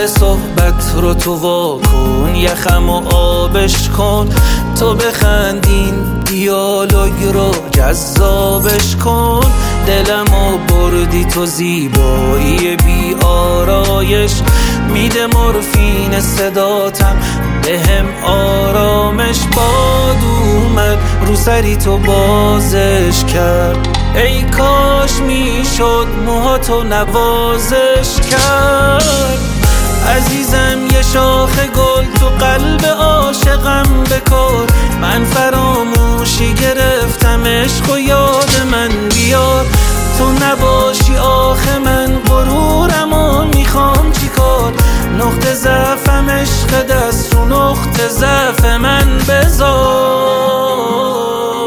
صحبت رو تو واکن، یخم و آبش کن، تو بخندین دیالوگ رو جذابش کن. دلمو بردی تو زیبایی بی آرایش، میده مورفین صداتم بهم آرامش. باد اومد رو سری تو بازش کرد، ای کاش میشد موهاتو نوازش کرد. عزیزم یه شاخ گل تو قلب عاشقم بکار، من فراموشی گرفتم عشق و یاد من بیار. تو نباشی آخه من غرورم و میخوام چیکار، نقطه ضعفم عشق دست رو نقطه ضعف من بذار.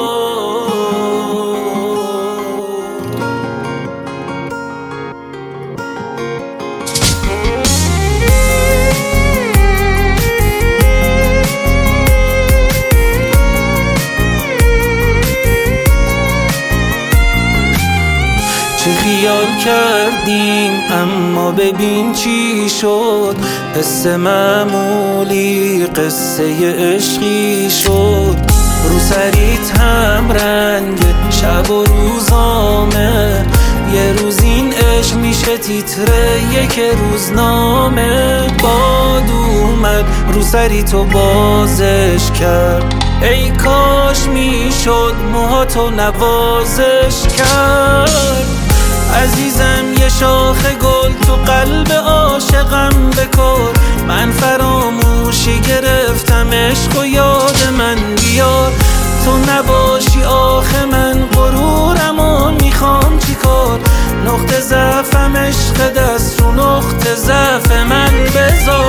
چی خیال کردیم اما ببین چی شد، قصه معمولی قصه عشقی شد. رو سریت هم رنگ شب و روزامه، یه روز این عشق میشه تیتره یک روزنامه. باد اومد رو سری تو بازش کرد، ای کاش میشد موهاتو نوازش کرد. عزیزم یه شاخ گل تو قلب عاشقم بکار، من فراموشی گرفتم عشق و یاد من بیار. تو نباشی آخه من غرورم و میخوام چیکار، نقطه ضعفم عشق دست رو نقطه ضعف من بذار.